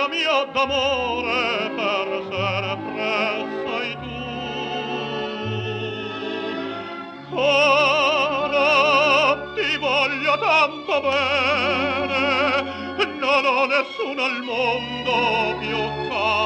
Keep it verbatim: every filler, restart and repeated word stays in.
storia mia d'amore per sempre sei tu. Cara, ti voglio tanto bene, non ho nessuno al mondo più caro.